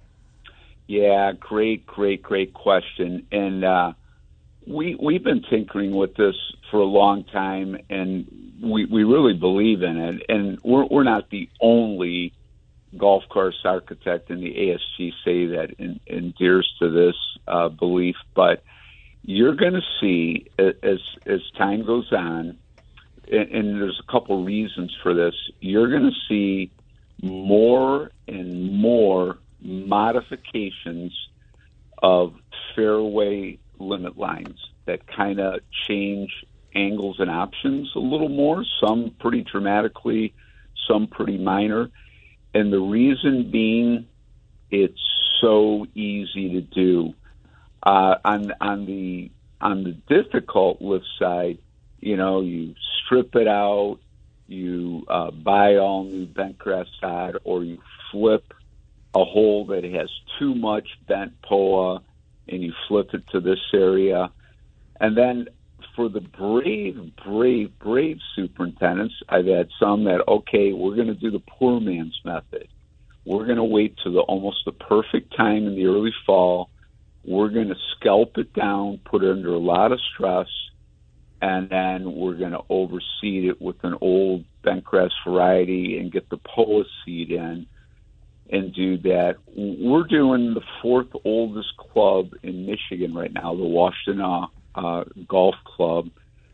Yeah, great question. And we've been tinkering with this for a long time, and we really believe in it. And we're not the only golf course architect in the ASGCA that adheres to this belief, but you're going to see as time goes on, and there's a couple reasons for this, you're going to see more and more modifications of fairway limit lines that kind of change angles and options a little more, some pretty dramatically, some pretty minor. And the reason being, it's so easy to do. On the difficult lift side, you strip it out, you buy all new bent grass sod, or you flip a hole that has too much bent POA and you flip it to this area. And then for the brave superintendents, I've had some that, okay, we're going to do the poor man's method. We're going to wait to almost the perfect time in the early fall. We're going to scalp it down, put it under a lot of stress, and then we're going to overseed it with an old bent grass variety and get the POA seed in and do that. We're doing the fourth oldest club in Michigan right now, the Washtenaw Golf Club,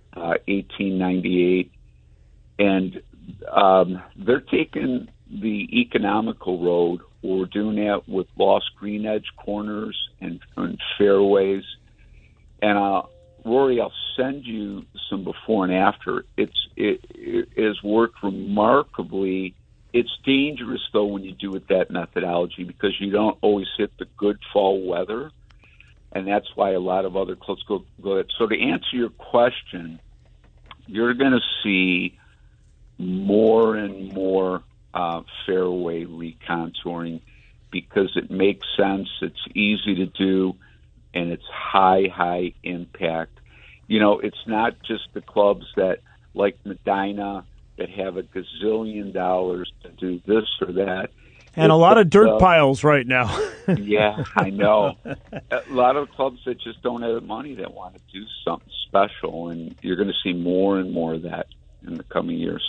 1898. And they're taking the economical road. We're doing that with lost green edge corners and fairways. And Rory, I'll send you some before and after. It has worked remarkably. It's dangerous, though, when you do it that methodology because you don't always hit the good fall weather. And that's why a lot of other clubs go ahead. So to answer your question, you're going to see more and more fairway recontouring because it makes sense, it's easy to do, and it's high impact. It's not just the clubs that, like Medina, that have a gazillion dollars to do this or that. And a lot of dirt piles right now. Yeah, I know. A lot of clubs that just don't have the money that want to do something special, and you're going to see more and more of that in the coming years.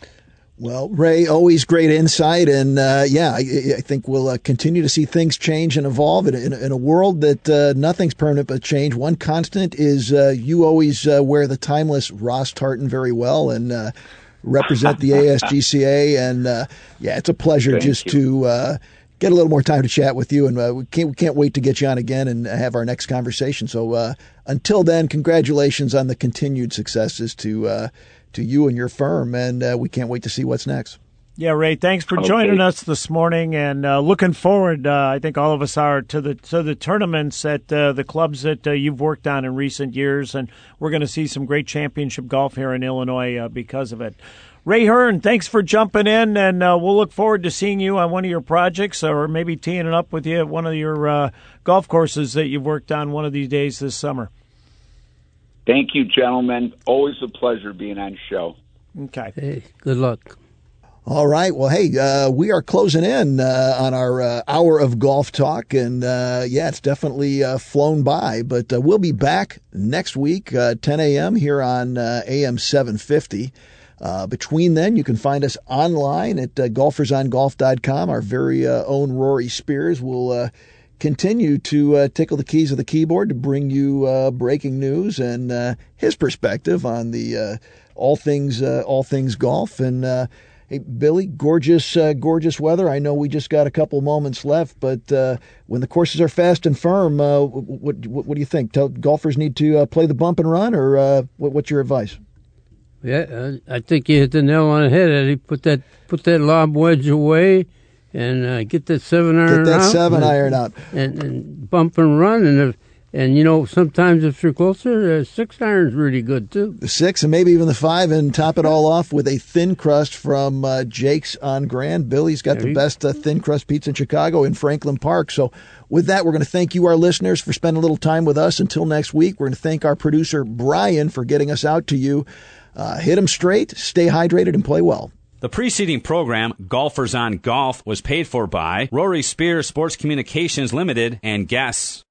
Well, Ray, always great insight, and I think we'll continue to see things change and evolve in a world that nothing's permanent but change. One constant is you always wear the timeless Ross Tartan very well and represent the ASGCA, and it's a pleasure to get a little more time to chat with you, and we can't wait to get you on again and have our next conversation. So until then, congratulations on the continued successes to you and your firm, and we can't wait to see what's next. Yeah, Ray, thanks for joining us this morning, and looking forward, I think all of us are, to the tournaments at the clubs that you've worked on in recent years, and we're going to see some great championship golf here in Illinois because of it. Ray Hearn, thanks for jumping in, and we'll look forward to seeing you on one of your projects or maybe teeing it up with you at one of your golf courses that you've worked on one of these days this summer. Thank you, gentlemen. Always a pleasure being on the show. Okay. Hey, good luck. All right. Well, hey, we are closing in on our hour of golf talk, and it's definitely flown by. But we'll be back next week, 10 a.m. here on AM 750. Between then, you can find us online at golfersongolf.com. Our very own Rory Spears will continue to tickle the keys of the keyboard to bring you breaking news and his perspective on the all things golf. And hey, Billy, gorgeous weather. I know we just got a couple moments left, but when the courses are fast and firm, what do you think? Golfers need to play the bump and run, or what's your advice? Yeah, I think you hit the nail on the head, Eddie. Put that lob wedge away and get that 7-iron out. Get that 7-iron out. And bump and run. And sometimes if you're closer, 6-iron's really good, too. The 6 and maybe even the 5, and top it all off with a thin crust from Jake's on Grand. Billy's got the best thin crust pizza in Chicago in Franklin Park. So with that, we're going to thank you, our listeners, for spending a little time with us. Until next week, we're going to thank our producer, Brian, for getting us out to you. Hit them straight, stay hydrated, and play well. The preceding program, Golfers on Golf, was paid for by Rory Spears Sports Communications Limited and guests.